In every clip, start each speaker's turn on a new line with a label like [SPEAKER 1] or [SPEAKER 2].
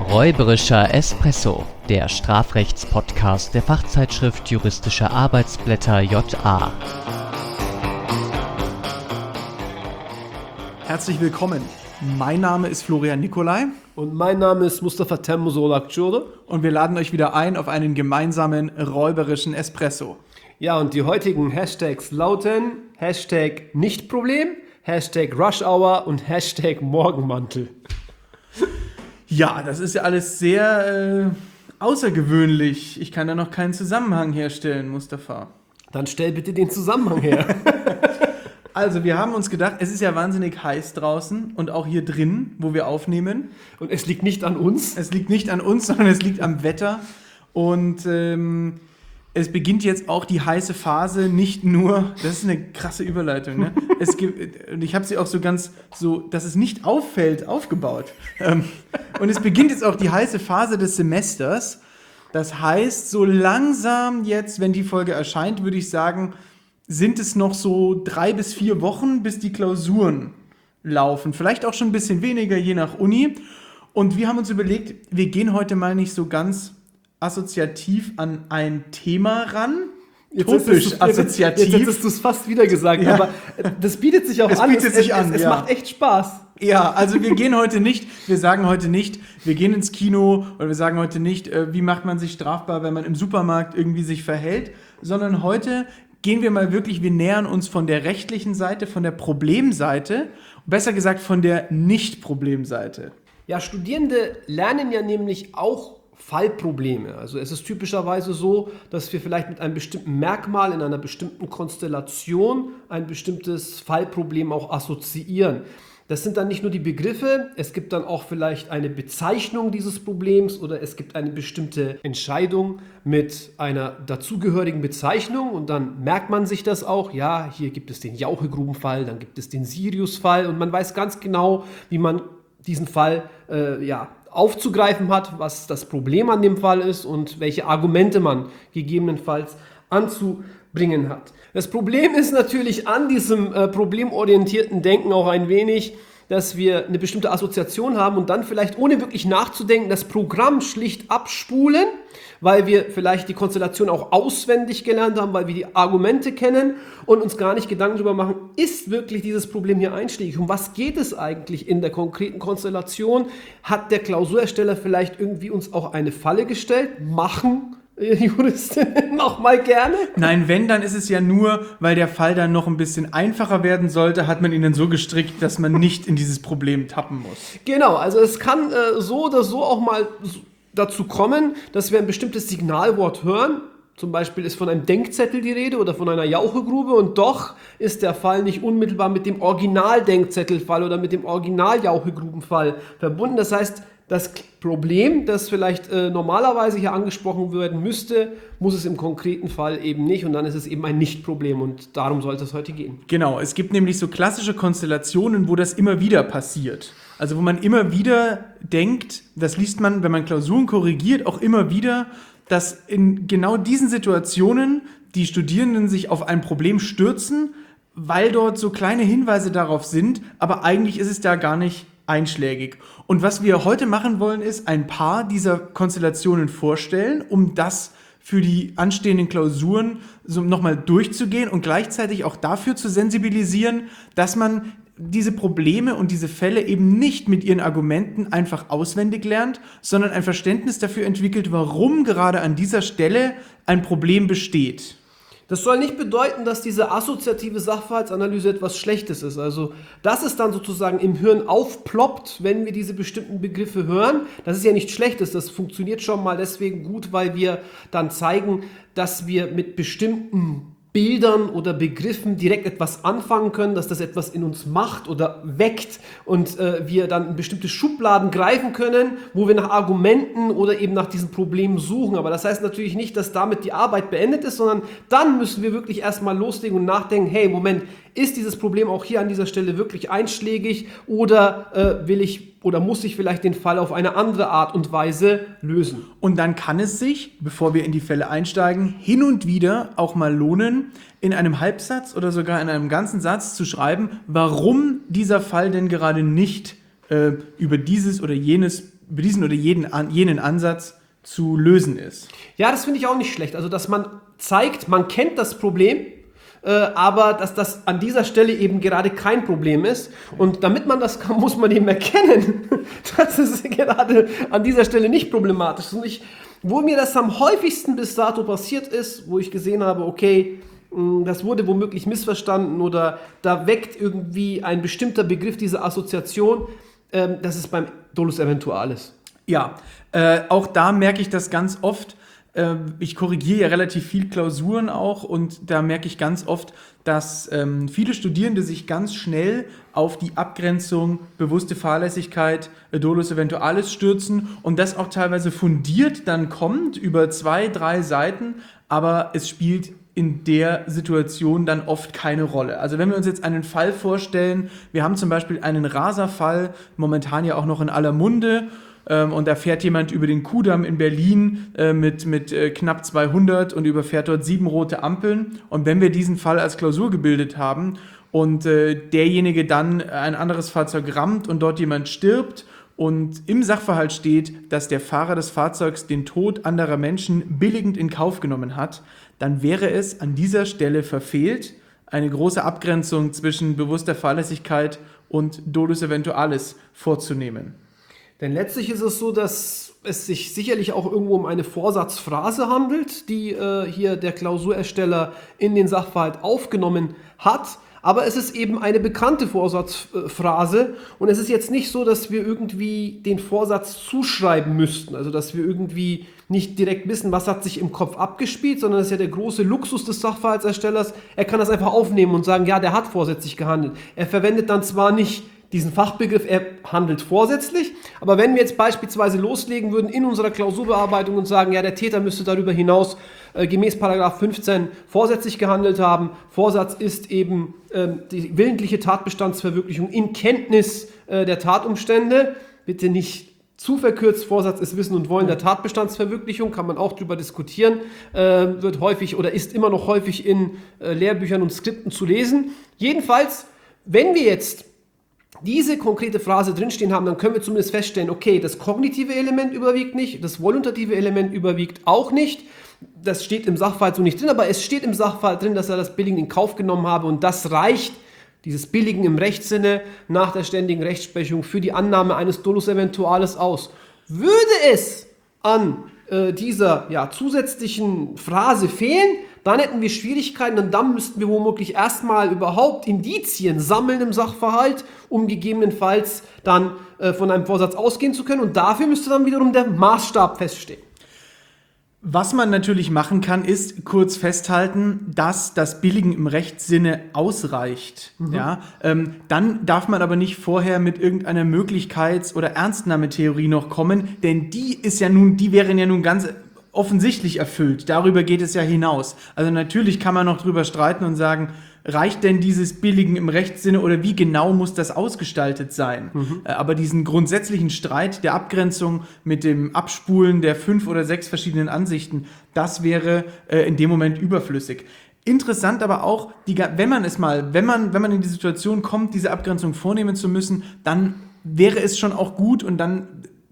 [SPEAKER 1] Räuberischer Espresso, der Strafrechtspodcast der Fachzeitschrift Juristische Arbeitsblätter JA.
[SPEAKER 2] Herzlich willkommen. Mein Name ist Florian Nicolai.
[SPEAKER 3] Und mein Name ist Mustafa Temmusolakciode.
[SPEAKER 2] Und wir laden euch wieder ein auf einen gemeinsamen räuberischen Espresso.
[SPEAKER 3] Ja, und die heutigen Hashtags lauten Hashtag Nichtproblem, Hashtag Rush Hour und Hashtag Morgenmantel.
[SPEAKER 2] Ja, das ist ja alles sehr außergewöhnlich. Ich kann da noch keinen Zusammenhang herstellen, Mustafa.
[SPEAKER 3] Dann stell bitte den Zusammenhang her.
[SPEAKER 2] Also, wir haben uns gedacht, es ist ja wahnsinnig heiß draußen und auch hier drin, wo wir aufnehmen.
[SPEAKER 3] Und es liegt nicht an uns.
[SPEAKER 2] Es liegt nicht an uns, sondern es liegt am Wetter. Und es beginnt jetzt auch die heiße Phase, nicht nur, das ist eine krasse Überleitung, ne? Ich habe sie auch so ganz, so, dass es nicht auffällt, aufgebaut. Und es beginnt jetzt auch die heiße Phase des Semesters. Das heißt, so langsam jetzt, wenn die Folge erscheint, würde ich sagen, sind es noch so 3 bis 4 Wochen, bis die Klausuren laufen. Vielleicht auch schon ein bisschen weniger, je nach Uni. Und wir haben uns überlegt, wir gehen heute mal nicht so ganz assoziativ an ein Thema ran. Topisch assoziativ.
[SPEAKER 3] Jetzt hättest du es fast wieder gesagt, ja. Aber das bietet sich auch an. Es macht echt Spaß.
[SPEAKER 2] Ja, also wir sagen heute nicht, wir gehen ins Kino oder wir sagen heute nicht, wie macht man sich strafbar, wenn man im Supermarkt irgendwie sich verhält, sondern heute gehen wir mal wirklich, wir nähern uns von der rechtlichen Seite, von der Problemseite, besser gesagt von der Nicht-Problemseite.
[SPEAKER 3] Ja, Studierende lernen ja nämlich auch Fallprobleme. Also es ist typischerweise so, dass wir vielleicht mit einem bestimmten Merkmal in einer bestimmten Konstellation ein bestimmtes Fallproblem auch assoziieren. Das sind dann nicht nur die Begriffe, es gibt dann auch vielleicht eine Bezeichnung dieses Problems oder es gibt eine bestimmte Entscheidung mit einer dazugehörigen Bezeichnung und dann merkt man sich das auch. Ja, hier gibt es den Jauchegrubenfall, dann gibt es den Siriusfall und man weiß ganz genau, wie man diesen Fall aufzugreifen hat, was das Problem an dem Fall ist und welche Argumente man gegebenenfalls anzubringen hat. Das Problem ist natürlich an diesem problemorientierten Denken auch ein wenig, dass wir eine bestimmte Assoziation haben und dann vielleicht ohne wirklich nachzudenken das Programm schlicht abspulen, weil wir vielleicht die Konstellation auch auswendig gelernt haben, weil wir die Argumente kennen und uns gar nicht Gedanken darüber machen, ist wirklich dieses Problem hier einschlägig? Um was geht es eigentlich in der konkreten Konstellation? Hat der Klausurersteller vielleicht irgendwie uns auch eine Falle gestellt? Machen Juristinnen noch mal gerne?
[SPEAKER 2] Nein, wenn, dann ist es ja nur, weil der Fall dann noch ein bisschen einfacher werden sollte, hat man ihn dann so gestrickt, dass man nicht in dieses Problem tappen muss.
[SPEAKER 3] Genau, also es kann so oder so auch mal dazu kommen, dass wir ein bestimmtes Signalwort hören. Zum Beispiel ist von einem Denkzettel die Rede oder von einer Jauchegrube und doch ist der Fall nicht unmittelbar mit dem Original-Denkzettelfall oder mit dem Original-Jauchegrubenfall verbunden. Das heißt, das Problem, das vielleicht normalerweise hier angesprochen werden müsste, muss es im konkreten Fall eben nicht und dann ist es eben ein Nicht-Problem und darum sollte es heute gehen.
[SPEAKER 2] Genau, es gibt nämlich so klassische Konstellationen, wo das immer wieder passiert. Also wo man immer wieder denkt, das liest man, wenn man Klausuren korrigiert, auch immer wieder, dass in genau diesen Situationen die Studierenden sich auf ein Problem stürzen, weil dort so kleine Hinweise darauf sind, aber eigentlich ist es da gar nicht einschlägig. Und was wir heute machen wollen, ist ein paar dieser Konstellationen vorstellen, um das für die anstehenden Klausuren so nochmal durchzugehen und gleichzeitig auch dafür zu sensibilisieren, dass man diese Probleme und diese Fälle eben nicht mit ihren Argumenten einfach auswendig lernt, sondern ein Verständnis dafür entwickelt, warum gerade an dieser Stelle ein Problem besteht.
[SPEAKER 3] Das soll nicht bedeuten, dass diese assoziative Sachverhaltsanalyse etwas Schlechtes ist. Also, dass es dann sozusagen im Hirn aufploppt, wenn wir diese bestimmten Begriffe hören, das ist ja nichts Schlechtes. Das funktioniert schon mal deswegen gut, weil wir dann zeigen, dass wir mit bestimmten Bildern oder Begriffen direkt etwas anfangen können, dass das etwas in uns macht oder weckt und wir dann in bestimmte Schubladen greifen können, wo wir nach Argumenten oder eben nach diesen Problemen suchen. Aber das heißt natürlich nicht, dass damit die Arbeit beendet ist, sondern dann müssen wir wirklich erstmal loslegen und nachdenken, hey, Moment, ist dieses Problem auch hier an dieser Stelle wirklich einschlägig oder muss ich vielleicht den Fall auf eine andere Art und Weise lösen?
[SPEAKER 2] Und dann kann es sich, bevor wir in die Fälle einsteigen, hin und wieder auch mal lohnen, in einem Halbsatz oder sogar in einem ganzen Satz zu schreiben, warum dieser Fall denn gerade nicht über dieses oder jenes oder jenen Ansatz zu lösen ist.
[SPEAKER 3] Ja, das finde ich auch nicht schlecht. Also, dass man zeigt, man kennt das Problem, aber dass das an dieser Stelle eben gerade kein Problem ist. Und damit man das kann, muss man eben erkennen, dass es gerade an dieser Stelle nicht problematisch ist. Und wo mir das am häufigsten bis dato passiert ist, wo ich gesehen habe, okay, das wurde womöglich missverstanden oder da weckt irgendwie ein bestimmter Begriff diese Assoziation, das ist beim Dolus Eventualis.
[SPEAKER 2] Ja, auch da merke ich das ganz oft. Ich korrigiere ja relativ viel Klausuren auch und da merke ich ganz oft, dass viele Studierende sich ganz schnell auf die Abgrenzung bewusste Fahrlässigkeit, Dolus Eventualis stürzen und das auch teilweise fundiert dann kommt über 2, 3 Seiten, aber es spielt in der Situation dann oft keine Rolle. Also wenn wir uns jetzt einen Fall vorstellen, wir haben zum Beispiel einen Raserfall, momentan ja auch noch in aller Munde, und da fährt jemand über den Kudamm in Berlin mit knapp 200 und überfährt dort 7 rote Ampeln. Und wenn wir diesen Fall als Klausur gebildet haben und derjenige dann ein anderes Fahrzeug rammt und dort jemand stirbt und im Sachverhalt steht, dass der Fahrer des Fahrzeugs den Tod anderer Menschen billigend in Kauf genommen hat, dann wäre es an dieser Stelle verfehlt, eine große Abgrenzung zwischen bewusster Fahrlässigkeit und Dolus Eventualis vorzunehmen.
[SPEAKER 3] Denn letztlich ist es so, dass es sich sicherlich auch irgendwo um eine Vorsatzphrase handelt, die hier der Klausurersteller in den Sachverhalt aufgenommen hat. Aber es ist eben eine bekannte Vorsatzphrase und es ist jetzt nicht so, dass wir irgendwie den Vorsatz zuschreiben müssten. Also dass wir irgendwie nicht direkt wissen, was hat sich im Kopf abgespielt, sondern das ist ja der große Luxus des Sachverhaltserstellers. Er kann das einfach aufnehmen und sagen, ja, der hat vorsätzlich gehandelt. Er verwendet dann zwar nicht diesen Fachbegriff, er handelt vorsätzlich, aber wenn wir jetzt beispielsweise loslegen würden in unserer Klausurbearbeitung und sagen, ja, der Täter müsste darüber hinaus gemäß Paragraph 15 vorsätzlich gehandelt haben. Vorsatz ist eben die willentliche Tatbestandsverwirklichung in Kenntnis der Tatumstände. Bitte nicht zu verkürzt, Vorsatz ist Wissen und Wollen der Tatbestandsverwirklichung, kann man auch drüber diskutieren, wird häufig oder ist immer noch häufig in Lehrbüchern und Skripten zu lesen. Jedenfalls, wenn wir jetzt diese konkrete Phrase drinstehen haben, dann können wir zumindest feststellen, okay, das kognitive Element überwiegt nicht, das voluntative Element überwiegt auch nicht. Das steht im Sachverhalt so nicht drin, aber es steht im Sachverhalt drin, dass er das Billigen in Kauf genommen habe und das reicht, dieses Billigen im Rechtssinne nach der ständigen Rechtsprechung für die Annahme eines Dolus Eventualis aus. Würde es an dieser zusätzlichen Phrase fehlen, dann hätten wir Schwierigkeiten und dann müssten wir womöglich erstmal überhaupt Indizien sammeln im Sachverhalt, um gegebenenfalls dann von einem Vorsatz ausgehen zu können und dafür müsste dann wiederum der Maßstab feststehen.
[SPEAKER 2] Was man natürlich machen kann, ist kurz festhalten, dass das Billigen im Rechtssinne ausreicht. Ja? Dann darf man aber nicht vorher mit irgendeiner Möglichkeits- oder Ernstnahmetheorie noch kommen, denn die wären ja nun ganz offensichtlich erfüllt. Darüber geht es ja hinaus. Also natürlich kann man noch drüber streiten und sagen, reicht denn dieses Billigen im Rechtssinne oder wie genau muss das ausgestaltet sein? Aber diesen grundsätzlichen Streit der Abgrenzung mit dem Abspulen der 5 oder 6 verschiedenen Ansichten, das wäre in dem Moment überflüssig. Interessant aber auch, wenn man in die Situation kommt, diese Abgrenzung vornehmen zu müssen, dann wäre es schon auch gut und dann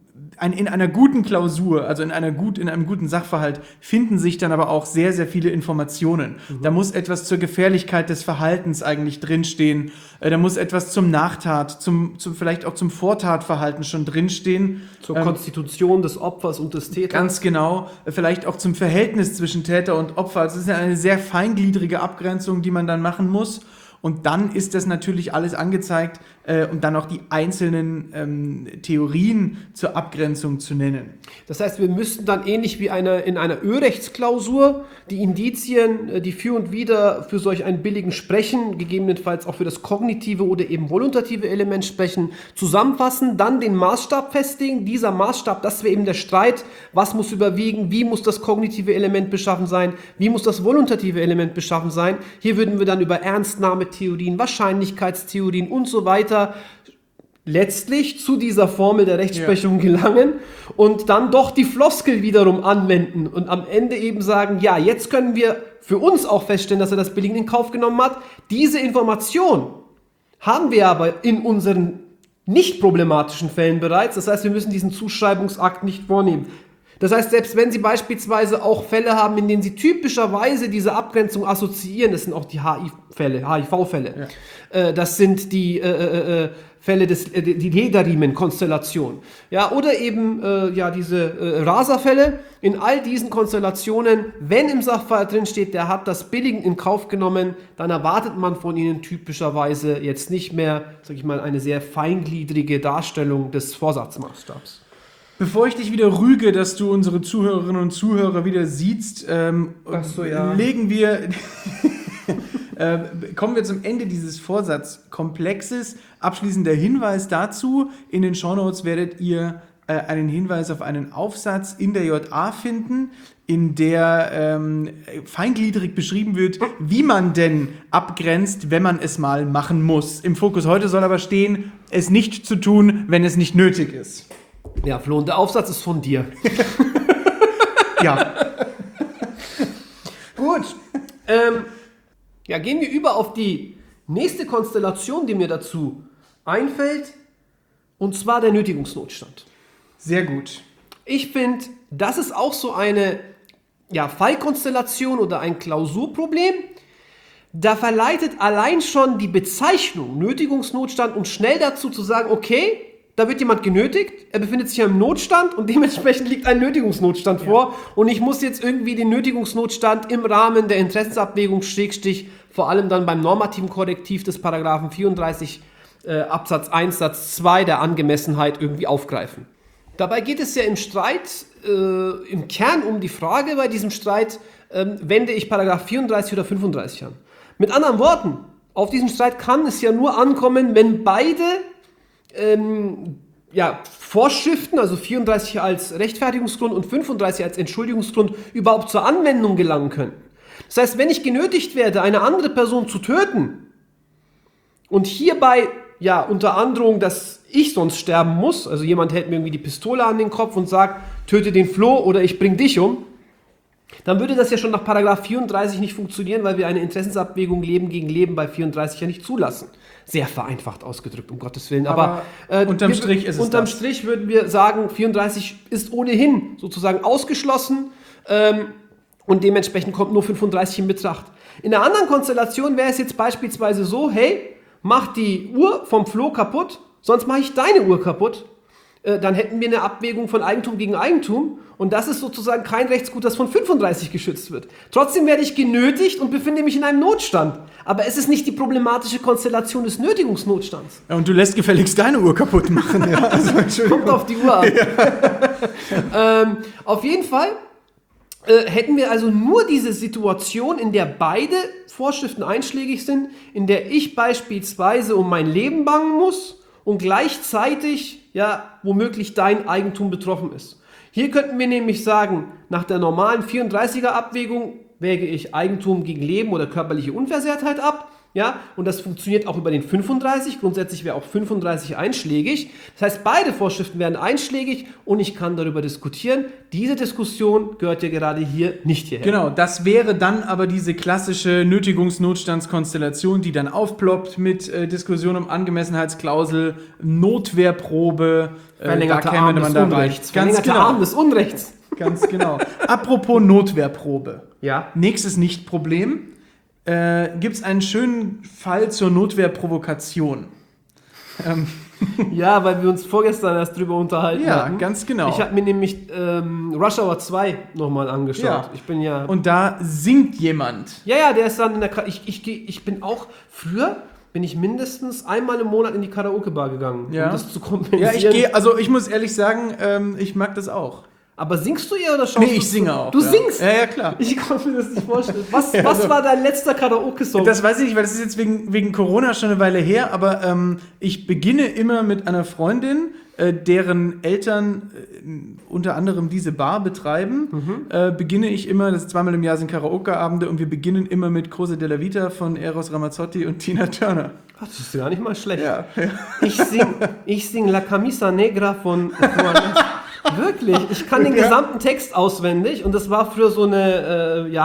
[SPEAKER 2] in einer guten Klausur, also in einem guten Sachverhalt, finden sich dann aber auch sehr, sehr viele Informationen. Da muss etwas zur Gefährlichkeit des Verhaltens eigentlich drinstehen. Da muss etwas zum Nachtat, vielleicht auch zum Vortatverhalten schon drinstehen.
[SPEAKER 3] Zur Konstitution des Opfers und des Täters.
[SPEAKER 2] Ganz genau. Vielleicht auch zum Verhältnis zwischen Täter und Opfer. Also es ist ja eine sehr feingliedrige Abgrenzung, die man dann machen muss. Und dann ist das natürlich alles angezeigt und dann auch die einzelnen Theorien zur Abgrenzung zu nennen.
[SPEAKER 3] Das heißt, wir müssten dann ähnlich wie in einer Ö-Rechtsklausur die Indizien, die für und wider für solch einen billigen sprechen, gegebenenfalls auch für das kognitive oder eben voluntative Element sprechen, zusammenfassen, dann den Maßstab festlegen. Dieser Maßstab, das wäre eben der Streit, was muss überwiegen, wie muss das kognitive Element beschaffen sein, wie muss das voluntative Element beschaffen sein. Hier würden wir dann über Ernstnahmetheorien, Wahrscheinlichkeitstheorien und so weiter letztlich zu dieser Formel der Rechtsprechung gelangen und dann doch die Floskel wiederum anwenden und am Ende eben sagen, ja, jetzt können wir für uns auch feststellen, dass er das Billigen in Kauf genommen hat. Diese Information haben wir aber in unseren nicht problematischen Fällen bereits. Das heißt, wir müssen diesen Zuschreibungsakt nicht vornehmen. Das heißt, selbst wenn Sie beispielsweise auch Fälle haben, in denen Sie typischerweise diese Abgrenzung assoziieren, das sind auch die HIV-Fälle, das sind die Fälle die Lederriemen-Konstellation, ja, oder eben diese Raserfälle. In all diesen Konstellationen, wenn im Sachverhalt drin steht, der hat das billigend in Kauf genommen, dann erwartet man von Ihnen typischerweise jetzt nicht mehr, sag ich mal, eine sehr feingliedrige Darstellung des Vorsatzmaßstabs.
[SPEAKER 2] Bevor ich dich wieder rüge, dass du unsere Zuhörerinnen und Zuhörer wieder siehst, legen wir, kommen wir zum Ende dieses Vorsatzkomplexes. Abschließender Hinweis dazu: In den Shownotes werdet ihr einen Hinweis auf einen Aufsatz in der JA finden, in der feingliedrig beschrieben wird, wie man denn abgrenzt, wenn man es mal machen muss. Im Fokus heute soll aber stehen, es nicht zu tun, wenn es nicht nötig ist.
[SPEAKER 3] Ja, Flo, und der Aufsatz ist von dir.
[SPEAKER 2] Ja.
[SPEAKER 3] Gut. Gehen wir über auf die nächste Konstellation, die mir dazu einfällt, und zwar der Nötigungsnotstand.
[SPEAKER 2] Sehr gut.
[SPEAKER 3] Ich finde, das ist auch so eine Fallkonstellation oder ein Klausurproblem. Da verleitet allein schon die Bezeichnung Nötigungsnotstand uns schnell dazu zu sagen, okay, da wird jemand genötigt, er befindet sich ja im Notstand und dementsprechend liegt ein Nötigungsnotstand vor und ich muss jetzt irgendwie den Nötigungsnotstand im Rahmen der Interessensabwägung vor allem dann beim normativen Korrektiv des Paragraphen 34 Absatz 1 Satz 2 der Angemessenheit irgendwie aufgreifen. Dabei geht es ja im Streit im Kern um die Frage bei diesem Streit, wende ich Paragraph 34 oder 35 an. Mit anderen Worten, auf diesen Streit kann es ja nur ankommen, wenn beide Vorschriften, also 34 als Rechtfertigungsgrund und 35 als Entschuldigungsgrund, überhaupt zur Anwendung gelangen können. Das heißt, wenn ich genötigt werde, eine andere Person zu töten und hierbei unter Androhung, dass ich sonst sterben muss, also jemand hält mir irgendwie die Pistole an den Kopf und sagt, töte den Flo oder ich bring dich um, dann würde das ja schon nach Paragraph 34 nicht funktionieren, weil wir eine Interessensabwägung Leben gegen Leben bei 34 ja nicht zulassen. Sehr vereinfacht ausgedrückt, um Gottes Willen. Aber
[SPEAKER 2] unterm Strich ist es
[SPEAKER 3] unterm Strich würden wir sagen, 34 ist ohnehin sozusagen ausgeschlossen und dementsprechend kommt nur 35 in Betracht. In einer anderen Konstellation wäre es jetzt beispielsweise so, hey, mach die Uhr vom Flo kaputt, sonst mache ich deine Uhr kaputt. Dann hätten wir eine Abwägung von Eigentum gegen Eigentum und das ist sozusagen kein Rechtsgut, das von 35 geschützt wird. Trotzdem werde ich genötigt und befinde mich in einem Notstand. Aber es ist nicht die problematische Konstellation des Nötigungsnotstands.
[SPEAKER 2] Ja, und du lässt gefälligst deine Uhr kaputt machen. Ja, also,
[SPEAKER 3] kommt auf die Uhr an. Ja. Auf jeden Fall hätten wir also nur diese Situation, in der beide Vorschriften einschlägig sind, in der ich beispielsweise um mein Leben bangen muss und gleichzeitig womöglich dein Eigentum betroffen ist. Hier könnten wir nämlich sagen, nach der normalen 34er Abwägung wäge ich Eigentum gegen Leben oder körperliche Unversehrtheit ab. Ja, und das funktioniert auch über den 35. Grundsätzlich wäre auch 35 einschlägig. Das heißt, beide Vorschriften werden einschlägig und ich kann darüber diskutieren. Diese Diskussion gehört ja gerade hier nicht hierher.
[SPEAKER 2] Genau, das wäre dann aber diese klassische Nötigungsnotstandskonstellation, die dann aufploppt mit Diskussion um Angemessenheitsklausel, Notwehrprobe.
[SPEAKER 3] Verlängerter Arm des Unrechts.
[SPEAKER 2] Verlängerter
[SPEAKER 3] Arm des Unrechts.
[SPEAKER 2] Ganz genau. Apropos Notwehrprobe.
[SPEAKER 3] Ja.
[SPEAKER 2] Nächstes Nicht-Problem. Gibt es einen schönen Fall zur Notwehrprovokation.
[SPEAKER 3] Ja, weil wir uns vorgestern erst drüber unterhalten hatten.
[SPEAKER 2] Ja, ganz genau.
[SPEAKER 3] Ich habe mir nämlich Rush Hour 2 nochmal angeschaut.
[SPEAKER 2] Ja.
[SPEAKER 3] Ich bin ja...
[SPEAKER 2] Und da singt jemand.
[SPEAKER 3] Ja, der ist dann in der... Ich bin auch... Früher bin ich mindestens einmal im Monat in die Karaoke-Bar gegangen, um das zu kompensieren.
[SPEAKER 2] Ja, ich muss ehrlich sagen, ich mag das auch.
[SPEAKER 3] Aber singst du ihr oder schaust du?
[SPEAKER 2] Nee, ich singe auch.
[SPEAKER 3] Du singst?
[SPEAKER 2] Ja, klar.
[SPEAKER 3] Ich konnte mir das nicht vorstellen. Was war dein letzter Karaoke-Song?
[SPEAKER 2] Das weiß ich nicht, weil das ist jetzt wegen Corona schon eine Weile her, aber ich beginne immer mit einer Freundin, deren Eltern unter anderem diese Bar betreiben, beginne ich immer, das ist zweimal im Jahr sind Karaoke-Abende und wir beginnen immer mit Cose della Vita von Eros Ramazzotti und Tina Turner.
[SPEAKER 3] Ach, das ist gar nicht mal schlecht.
[SPEAKER 2] Ja.
[SPEAKER 3] Ich sing La Camisa Negra von Wirklich, ich kann den gesamten Text auswendig und das war früher so eine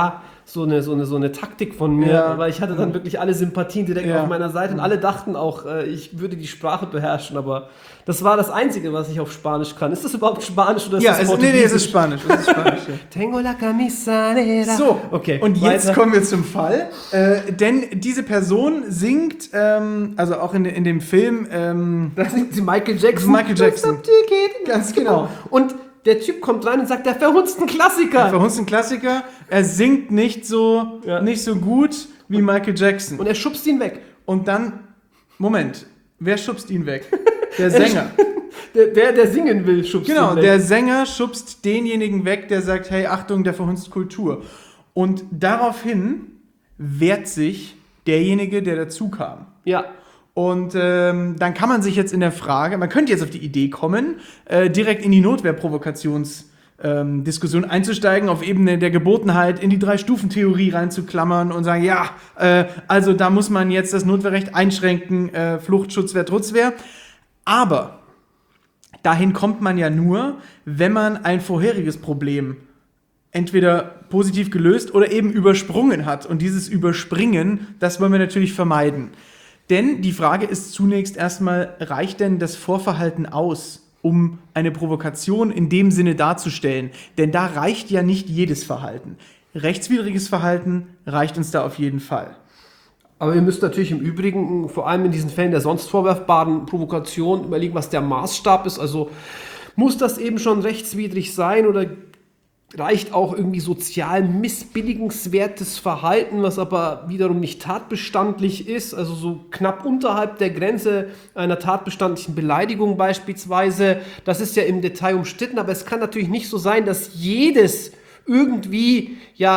[SPEAKER 3] so eine Taktik von mir, weil ich hatte dann wirklich alle Sympathien direkt auf meiner Seite und alle dachten auch, ich würde die Sprache beherrschen, aber das war das Einzige, was ich auf Spanisch kann. Ist das überhaupt Spanisch oder ist das Portugiesisch?
[SPEAKER 2] Nee, es ist Spanisch.
[SPEAKER 3] Tengo la camisa negra.
[SPEAKER 2] So,
[SPEAKER 3] okay,
[SPEAKER 2] und jetzt
[SPEAKER 3] weiter.
[SPEAKER 2] kommen wir zum Fall, denn diese Person singt, also auch in dem Film,
[SPEAKER 3] Das singt sie Michael Jackson.
[SPEAKER 2] Michael Jackson. Ganz genau.
[SPEAKER 3] Und der Typ kommt rein und sagt, der verhunzten Klassiker.
[SPEAKER 2] Verhunzten Klassiker, er singt nicht so gut wie Michael Jackson.
[SPEAKER 3] Und er schubst ihn weg.
[SPEAKER 2] Und dann, Moment, wer schubst ihn weg? Der Sänger.
[SPEAKER 3] Der singen will, schubst ihn weg.
[SPEAKER 2] Genau, der Sänger schubst denjenigen weg, der sagt, hey, Achtung, der verhunzt Kultur. Und daraufhin wehrt sich derjenige, der dazu kam.
[SPEAKER 3] Ja.
[SPEAKER 2] Und dann kann man sich jetzt in der Frage, man könnte jetzt auf die Idee kommen, direkt in die Notwehrprovokationsdiskussion einzusteigen, auf Ebene der Gebotenheit in die 3-Stufen-Theorie reinzuklammern und sagen, also da muss man jetzt das Notwehrrecht einschränken, Flucht, Schutzwehr, Trutzwehr. Aber dahin kommt man ja nur, wenn man ein vorheriges Problem entweder positiv gelöst oder eben übersprungen hat. Und dieses Überspringen, das wollen wir natürlich vermeiden. Denn die Frage ist zunächst erstmal, reicht denn das Vorverhalten aus, um eine Provokation in dem Sinne darzustellen? Denn da reicht ja nicht jedes Verhalten. Rechtswidriges Verhalten reicht uns da auf jeden Fall.
[SPEAKER 3] Aber wir müssen natürlich im Übrigen, vor allem in diesen Fällen der sonst vorwerfbaren Provokation, überlegen, was der Maßstab ist. Also muss das eben schon rechtswidrig sein oder reicht auch irgendwie sozial missbilligenswertes Verhalten, was aber wiederum nicht tatbestandlich ist, also so knapp unterhalb der Grenze einer tatbestandlichen Beleidigung beispielsweise. Das ist ja im Detail umstritten, aber es kann natürlich nicht so sein, dass jedes irgendwie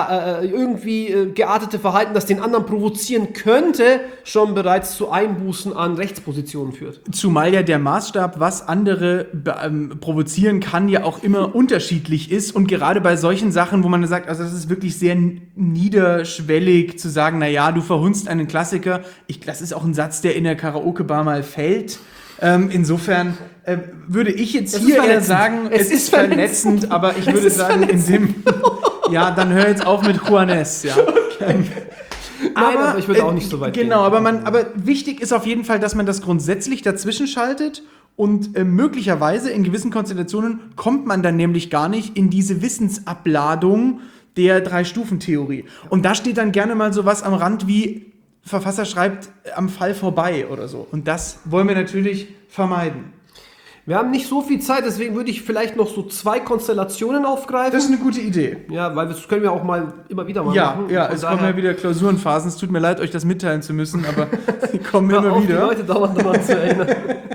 [SPEAKER 3] geartete Verhalten, das den anderen provozieren könnte, schon bereits zu Einbußen an Rechtspositionen führt.
[SPEAKER 2] Zumal ja der Maßstab, was andere provozieren kann, ja auch immer unterschiedlich ist. Und gerade bei solchen Sachen, wo man sagt, also das ist wirklich sehr niederschwellig zu sagen, naja, du verhunzt einen Klassiker. Das ist auch ein Satz, der in der Karaoke-Bar mal fällt. Insofern würde ich jetzt hier eher sagen, es ist verletzend, aber ich würde sagen, in dem... Ja, dann hör jetzt auf mit Juanes, ja.
[SPEAKER 3] Okay. Aber ich würde auch nicht so weit gehen.
[SPEAKER 2] Genau, aber wichtig ist auf jeden Fall, dass man das grundsätzlich dazwischen schaltet und möglicherweise in gewissen Konstellationen kommt man dann nämlich gar nicht in diese Wissensabladung der 3-Stufen-Theorie. Und da steht dann gerne mal sowas am Rand wie Verfasser schreibt am Fall vorbei oder so. Und das wollen wir natürlich vermeiden.
[SPEAKER 3] Wir haben nicht so viel Zeit, deswegen würde ich vielleicht noch so 2 Konstellationen aufgreifen.
[SPEAKER 2] Das ist eine gute Idee.
[SPEAKER 3] Ja, weil das können wir auch mal immer wieder machen.
[SPEAKER 2] Ja, es kommen ja wieder Klausurenphasen. Es tut mir leid, euch das mitteilen zu müssen, aber sie kommen immer wieder.
[SPEAKER 3] Die Leute dauernd daran zu erinnern.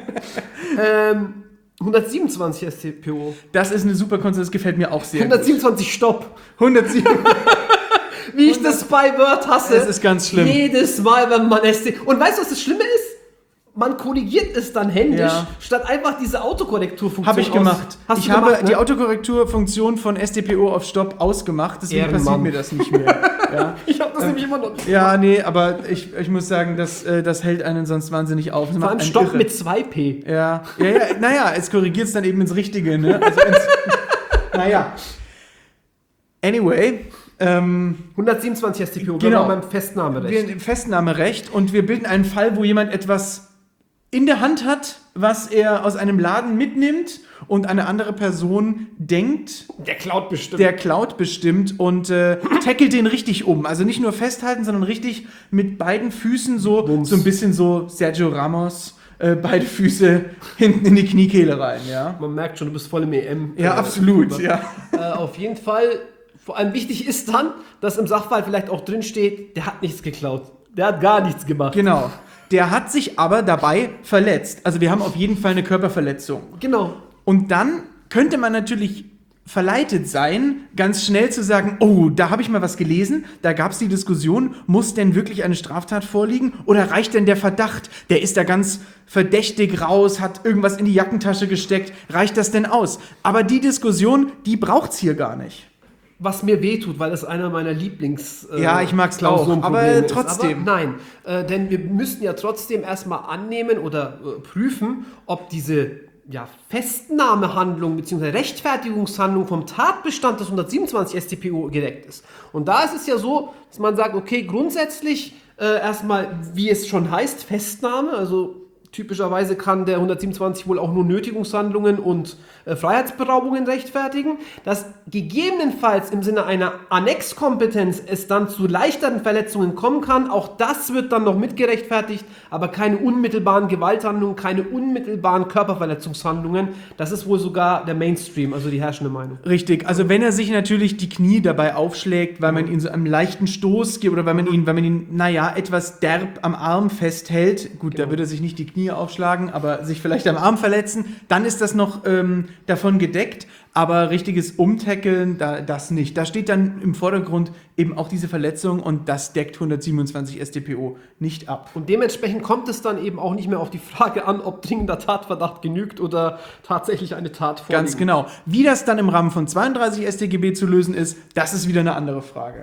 [SPEAKER 3] 127 StPO.
[SPEAKER 2] Das ist eine super Konstellation, das gefällt mir auch sehr
[SPEAKER 3] 127 gut. Stopp.
[SPEAKER 2] 107.
[SPEAKER 3] Wie ich das bei Word hasse.
[SPEAKER 2] Es ist ganz schlimm.
[SPEAKER 3] Jedes Mal, wenn man Und weißt du, was das Schlimme ist? Man korrigiert es dann händisch, statt einfach diese Autokorrekturfunktion.
[SPEAKER 2] Habe ich gemacht.
[SPEAKER 3] Ich habe
[SPEAKER 2] die Autokorrekturfunktion von StPO auf Stopp ausgemacht, deswegen passiert mir das nicht mehr. Ja.
[SPEAKER 3] Ich habe das nämlich immer noch nicht
[SPEAKER 2] gemacht. Nee, aber ich muss sagen, das hält einen sonst wahnsinnig auf.
[SPEAKER 3] Vor allem Stopp irre. Mit 2P.
[SPEAKER 2] Ja. Naja, es korrigiert es dann eben ins Richtige. Ne? Also naja. Anyway.
[SPEAKER 3] 127 StPO, genau, beim Festnahmerecht.
[SPEAKER 2] Festnahmerecht und wir bilden einen Fall, wo jemand etwas in der Hand hat, was er aus einem Laden mitnimmt und eine andere Person denkt,
[SPEAKER 3] der klaut bestimmt
[SPEAKER 2] und tackelt den richtig um. Also nicht nur festhalten, sondern richtig mit beiden Füßen so ein bisschen so Sergio Ramos, beide Füße hinten in die Kniekehle rein. Ja?
[SPEAKER 3] Man merkt schon, du bist voll im EM.
[SPEAKER 2] Ja, absolut. Ja.
[SPEAKER 3] Auf jeden Fall, vor allem wichtig ist dann, dass im Sachverhalt vielleicht auch drin steht, der hat nichts geklaut. Der hat gar nichts gemacht.
[SPEAKER 2] Genau. Der hat sich aber dabei verletzt. Also wir haben auf jeden Fall eine Körperverletzung.
[SPEAKER 3] Genau.
[SPEAKER 2] Und dann könnte man natürlich verleitet sein, ganz schnell zu sagen, oh, da habe ich mal was gelesen, da gab es die Diskussion, muss denn wirklich eine Straftat vorliegen oder reicht denn der Verdacht, der ist da ganz verdächtig raus, hat irgendwas in die Jackentasche gesteckt, reicht das denn aus? Aber die Diskussion, die braucht's hier gar nicht.
[SPEAKER 3] Was mir wehtut, weil es einer meiner Lieblings
[SPEAKER 2] ja, ich mag's auch, aber trotzdem.
[SPEAKER 3] Aber nein, denn wir müssten ja trotzdem erstmal annehmen oder prüfen, ob diese Festnahmehandlung bzw. Rechtfertigungshandlung vom Tatbestand des 127 StPO gedeckt ist. Und da ist es ja so, dass man sagt, okay, grundsätzlich erstmal, wie es schon heißt, Festnahme, also typischerweise kann der 127 wohl auch nur Nötigungshandlungen und Freiheitsberaubungen rechtfertigen. Dass gegebenenfalls im Sinne einer Annexkompetenz es dann zu leichteren Verletzungen kommen kann, auch das wird dann noch mitgerechtfertigt, aber keine unmittelbaren Gewalthandlungen, keine unmittelbaren Körperverletzungshandlungen. Das ist wohl sogar der Mainstream, also die herrschende Meinung.
[SPEAKER 2] Richtig, also wenn er sich natürlich die Knie dabei aufschlägt, weil man ihn so einen leichten Stoß gibt oder weil man ihn, etwas derb am Arm festhält, gut, da würde er sich nicht die Knie aufschlagen, aber sich vielleicht am Arm verletzen, dann ist das noch davon gedeckt, aber richtiges Umtackeln, das nicht. Da steht dann im Vordergrund eben auch diese Verletzung und das deckt 127 StPO nicht ab.
[SPEAKER 3] Und dementsprechend kommt es dann eben auch nicht mehr auf die Frage an, ob dringender Tatverdacht genügt oder tatsächlich eine Tat vorliegt.
[SPEAKER 2] Ganz genau. Wie das dann im Rahmen von 32 StGB zu lösen ist, das ist wieder eine andere Frage.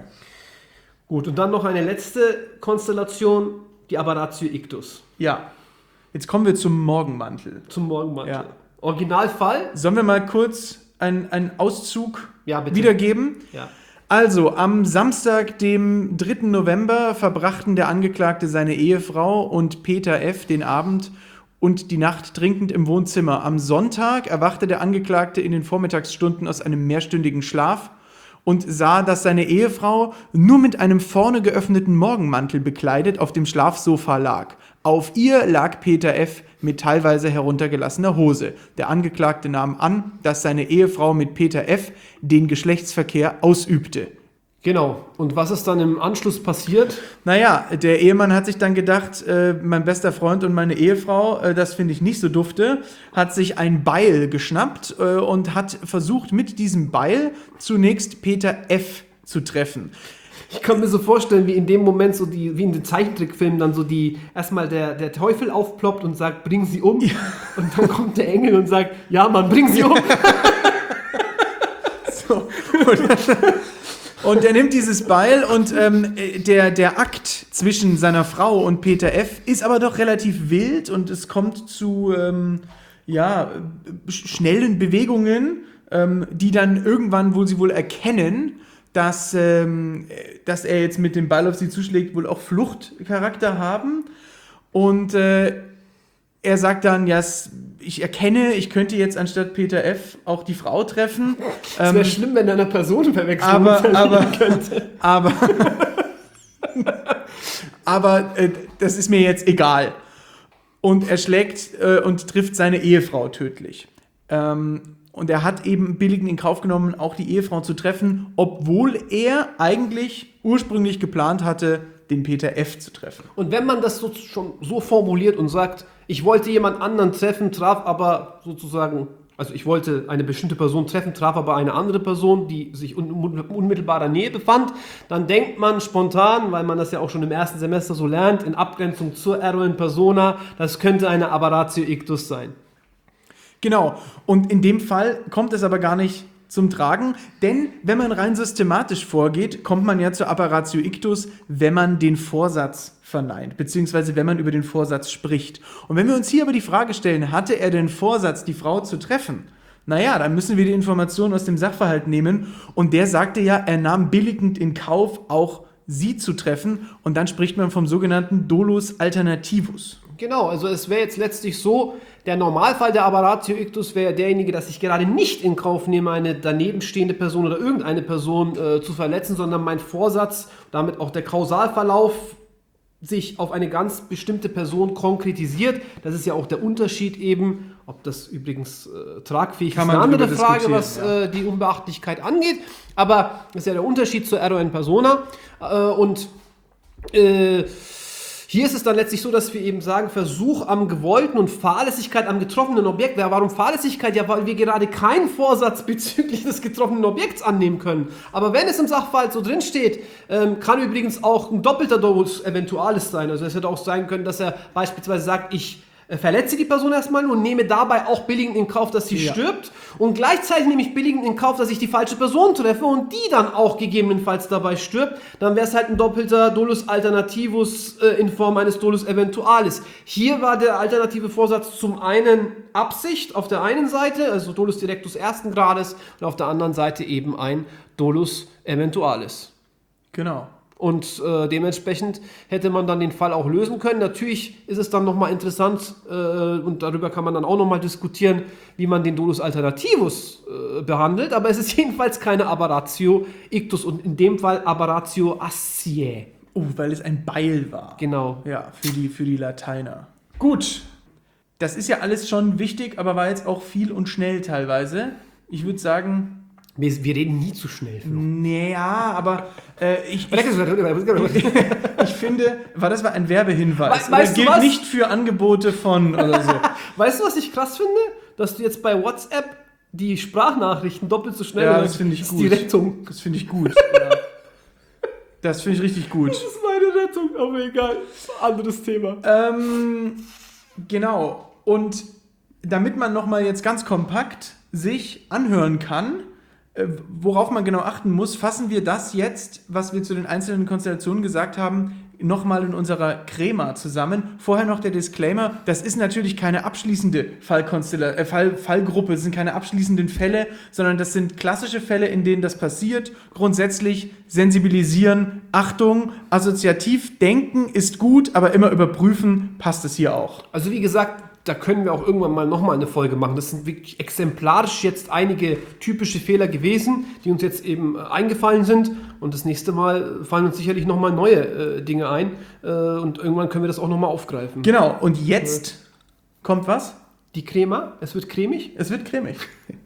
[SPEAKER 3] Gut, und dann noch eine letzte Konstellation, die Aberratio ictus.
[SPEAKER 2] Ja, jetzt kommen wir zum Morgenmantel.
[SPEAKER 3] Zum Morgenmantel.
[SPEAKER 2] Ja.
[SPEAKER 3] Originalfall?
[SPEAKER 2] Sollen wir mal kurz einen Auszug
[SPEAKER 3] bitte.
[SPEAKER 2] wiedergeben?
[SPEAKER 3] Ja.
[SPEAKER 2] Also, am Samstag, dem 3. November, verbrachten der Angeklagte seine Ehefrau und Peter F. den Abend und die Nacht trinkend im Wohnzimmer. Am Sonntag erwachte der Angeklagte in den Vormittagsstunden aus einem mehrstündigen Schlaf und sah, dass seine Ehefrau nur mit einem vorne geöffneten Morgenmantel bekleidet auf dem Schlafsofa lag. Auf ihr lag Peter F. mit teilweise heruntergelassener Hose. Der Angeklagte nahm an, dass seine Ehefrau mit Peter F. den Geschlechtsverkehr ausübte.
[SPEAKER 3] Genau. Und was ist dann im Anschluss passiert?
[SPEAKER 2] Naja, der Ehemann hat sich dann gedacht, mein bester Freund und meine Ehefrau, das finde ich nicht so dufte, hat sich ein Beil geschnappt und hat versucht, mit diesem Beil zunächst Peter F. zu treffen.
[SPEAKER 3] Ich kann mir so vorstellen, wie in dem Moment wie in den Zeichentrickfilmen dann erstmal der Teufel aufploppt und sagt, bring sie um. Ja. Und dann kommt der Engel und sagt, ja Mann, bring sie um.
[SPEAKER 2] So. Und er nimmt dieses Beil und der Akt zwischen seiner Frau und Peter F. ist aber doch relativ wild und es kommt zu schnellen Bewegungen, die dann irgendwann sie wohl erkennen, dass er jetzt mit dem Ball auf sie zuschlägt, wohl auch Fluchtcharakter haben. Und er sagt dann, ja, ich erkenne, ich könnte jetzt anstatt Peter F. auch die Frau treffen.
[SPEAKER 3] Es wäre schlimm, wenn er eine Personenverwechslung könnte.
[SPEAKER 2] Aber das ist mir jetzt egal. Und er schlägt und trifft seine Ehefrau tödlich. Und er hat eben billigend in Kauf genommen, auch die Ehefrau zu treffen, obwohl er eigentlich ursprünglich geplant hatte, den Peter F. zu treffen.
[SPEAKER 3] Und wenn man das schon so formuliert und sagt, ich wollte jemand anderen treffen, traf aber sozusagen, also ich wollte eine bestimmte Person treffen, traf aber eine andere Person, die sich in unmittelbarer Nähe befand, dann denkt man spontan, weil man das ja auch schon im ersten Semester so lernt, in Abgrenzung zur Error in Persona, das könnte eine Aberratio ictus sein.
[SPEAKER 2] Genau, und in dem Fall kommt es aber gar nicht zum Tragen, denn wenn man rein systematisch vorgeht, kommt man ja zur Aberratio ictus, wenn man den Vorsatz verneint, beziehungsweise wenn man über den Vorsatz spricht. Und wenn wir uns hier aber die Frage stellen, hatte er den Vorsatz, die Frau zu treffen? Naja, dann müssen wir die Informationen aus dem Sachverhalt nehmen und der sagte ja, er nahm billigend in Kauf, auch sie zu treffen und dann spricht man vom sogenannten Dolus alternativus.
[SPEAKER 3] Genau, also es wäre jetzt letztlich so, der Normalfall der Aberratio ictus wäre derjenige, dass ich gerade nicht in Kauf nehme, eine daneben stehende Person oder irgendeine Person zu verletzen, sondern mein Vorsatz, damit auch der Kausalverlauf sich auf eine ganz bestimmte Person konkretisiert. Das ist ja auch der Unterschied eben, ob das übrigens tragfähig ist, eine andere Frage, was die Unbeachtlichkeit angeht, aber das ist ja der Unterschied zur Error in Persona hier ist es dann letztlich so, dass wir eben sagen, Versuch am gewollten und Fahrlässigkeit am getroffenen Objekt. Ja, warum Fahrlässigkeit? Ja, weil wir gerade keinen Vorsatz bezüglich des getroffenen Objekts annehmen können. Aber wenn es im Sachverhalt so drin steht, kann übrigens auch ein doppelter Dolus eventualis sein. Also es hätte auch sein können, dass er beispielsweise sagt, ich verletze die Person erstmal und nehme dabei auch billigend in Kauf, dass sie stirbt. Und gleichzeitig nehme ich billigend in Kauf, dass ich die falsche Person treffe und die dann auch gegebenenfalls dabei stirbt. Dann wäre es halt ein doppelter Dolus Alternativus in Form eines Dolus Eventualis. Hier war der alternative Vorsatz zum einen Absicht auf der einen Seite, also Dolus Directus ersten Grades, und auf der anderen Seite eben ein Dolus Eventualis.
[SPEAKER 2] Genau.
[SPEAKER 3] Und dementsprechend hätte man dann den Fall auch lösen können. Natürlich ist es dann nochmal interessant und darüber kann man dann auch nochmal diskutieren, wie man den Dolus Alternativus behandelt. Aber es ist jedenfalls keine Aberratio Ictus und in dem Fall Aberratio Asciae.
[SPEAKER 2] Weil es ein Beil war.
[SPEAKER 3] Genau.
[SPEAKER 2] Ja, für die Lateiner. Gut. Das ist ja alles schon wichtig, aber war jetzt auch viel und schnell teilweise. Ich würde sagen...
[SPEAKER 3] Wir reden nie zu schnell, Flo.
[SPEAKER 2] Naja, aber ich finde, das war ein Werbehinweis.
[SPEAKER 3] Weißt du
[SPEAKER 2] gilt
[SPEAKER 3] was?
[SPEAKER 2] nicht für Angebote von oder so.
[SPEAKER 3] Weißt du, was ich krass finde? Dass du jetzt bei WhatsApp die Sprachnachrichten doppelt so schnell
[SPEAKER 2] Ja,
[SPEAKER 3] hörst.
[SPEAKER 2] das finde ich
[SPEAKER 3] ist
[SPEAKER 2] gut.
[SPEAKER 3] Die Rettung.
[SPEAKER 2] Das finde ich gut. Ja. Das finde ich richtig gut.
[SPEAKER 3] Das ist meine Rettung, aber egal. Anderes Thema.
[SPEAKER 2] Genau. Und damit man nochmal jetzt ganz kompakt sich anhören kann, worauf man genau achten muss, fassen wir das jetzt, was wir zu den einzelnen Konstellationen gesagt haben, nochmal in unserer Crema zusammen. Vorher noch der Disclaimer, das ist natürlich keine abschließende Fallgruppe, es sind keine abschließenden Fälle, sondern das sind klassische Fälle, in denen das passiert. Grundsätzlich sensibilisieren, Achtung, assoziativ denken ist gut, aber immer überprüfen, passt es hier auch.
[SPEAKER 3] Also wie gesagt, da können wir auch irgendwann mal nochmal eine Folge machen. Das sind wirklich exemplarisch jetzt einige typische Fehler gewesen, die uns jetzt eben eingefallen sind. Und das nächste Mal fallen uns sicherlich nochmal neue Dinge ein. Und irgendwann können wir das auch nochmal aufgreifen.
[SPEAKER 2] Genau, und jetzt kommt was?
[SPEAKER 3] Die Crema, es wird cremig.
[SPEAKER 2] Es wird cremig.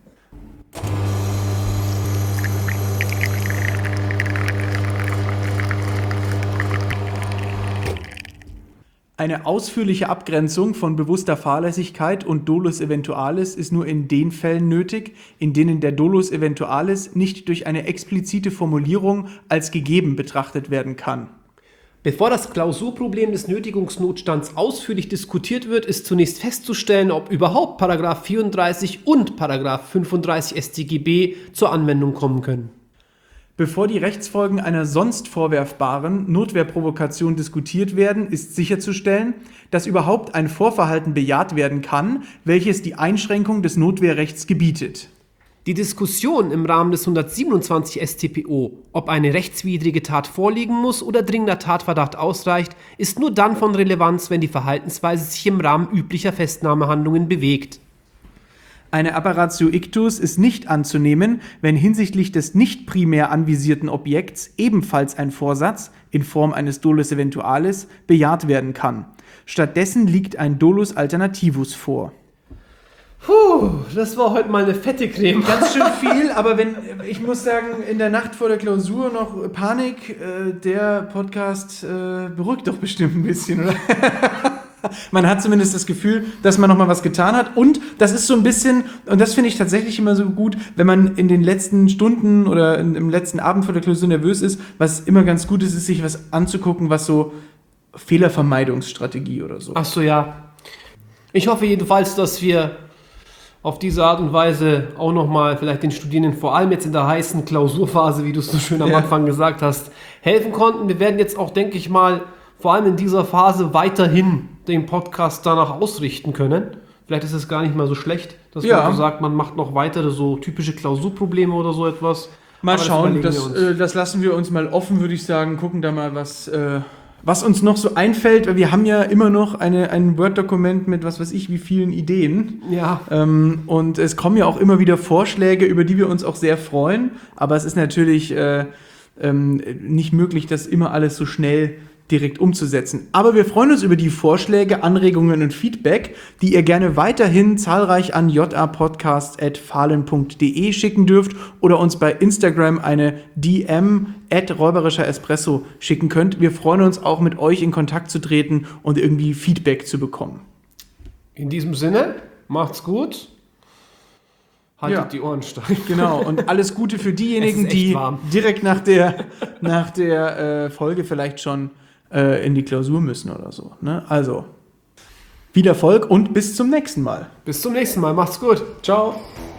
[SPEAKER 2] Eine ausführliche Abgrenzung von bewusster Fahrlässigkeit und Dolus Eventualis ist nur in den Fällen nötig, in denen der Dolus Eventualis nicht durch eine explizite Formulierung als gegeben betrachtet werden kann.
[SPEAKER 3] Bevor das Klausurproblem des Nötigungsnotstands ausführlich diskutiert wird, ist zunächst festzustellen, ob überhaupt § 34 und § 35 StGB zur Anwendung kommen können.
[SPEAKER 2] Bevor die Rechtsfolgen einer sonst vorwerfbaren Notwehrprovokation diskutiert werden, ist sicherzustellen, dass überhaupt ein Vorverhalten bejaht werden kann, welches die Einschränkung des Notwehrrechts gebietet.
[SPEAKER 3] Die Diskussion im Rahmen des 127 StPO, ob eine rechtswidrige Tat vorliegen muss oder dringender Tatverdacht ausreicht, ist nur dann von Relevanz, wenn die Verhaltensweise sich im Rahmen üblicher Festnahmehandlungen bewegt.
[SPEAKER 2] Eine Aberratio Ictus ist nicht anzunehmen, wenn hinsichtlich des nicht primär anvisierten Objekts ebenfalls ein Vorsatz in Form eines Dolus Eventualis bejaht werden kann. Stattdessen liegt ein Dolus Alternativus vor.
[SPEAKER 3] Das war heute mal eine fette Creme.
[SPEAKER 2] Ganz schön viel, aber ich muss sagen, in der Nacht vor der Klausur noch Panik, der Podcast beruhigt doch bestimmt ein bisschen, oder? Man hat zumindest das Gefühl, dass man nochmal was getan hat. Und das ist so ein bisschen, und das finde ich tatsächlich immer so gut, wenn man in den letzten Stunden oder im letzten Abend vor der Klausur nervös ist, was immer ganz gut ist, sich was anzugucken, was so Fehlervermeidungsstrategie oder so.
[SPEAKER 3] Ach so, ja. Ich hoffe jedenfalls, dass wir auf diese Art und Weise auch nochmal vielleicht den Studierenden, vor allem jetzt in der heißen Klausurphase, wie du es so schön am Anfang gesagt hast, helfen konnten. Wir werden jetzt auch, denke ich mal, vor allem in dieser Phase weiterhin den Podcast danach ausrichten können. Vielleicht ist es gar nicht mal so schlecht, dass man so sagt, man macht noch weitere so typische Klausurprobleme oder so etwas.
[SPEAKER 2] Mal schauen, das lassen wir uns mal offen, würde ich sagen. Gucken da mal, was uns noch so einfällt. Weil wir haben ja immer noch ein Word-Dokument mit was weiß ich wie vielen Ideen.
[SPEAKER 3] Ja.
[SPEAKER 2] Und es kommen ja auch immer wieder Vorschläge, über die wir uns auch sehr freuen. Aber es ist natürlich nicht möglich, das immer alles so schnell direkt umzusetzen. Aber wir freuen uns über die Vorschläge, Anregungen und Feedback, die ihr gerne weiterhin zahlreich an japodcast@fahlen.de schicken dürft oder uns bei Instagram eine DM @räuberischer-espresso schicken könnt. Wir freuen uns auch, mit euch in Kontakt zu treten und irgendwie Feedback zu bekommen.
[SPEAKER 3] In diesem Sinne, macht's gut. Haltet die Ohren steif.
[SPEAKER 2] Genau, und alles Gute für diejenigen, die direkt nach der Folge vielleicht schon in die Klausur müssen oder so. Ne? Also, Viel Erfolg und bis zum nächsten Mal.
[SPEAKER 3] Bis zum nächsten Mal. Macht's gut.
[SPEAKER 2] Ciao.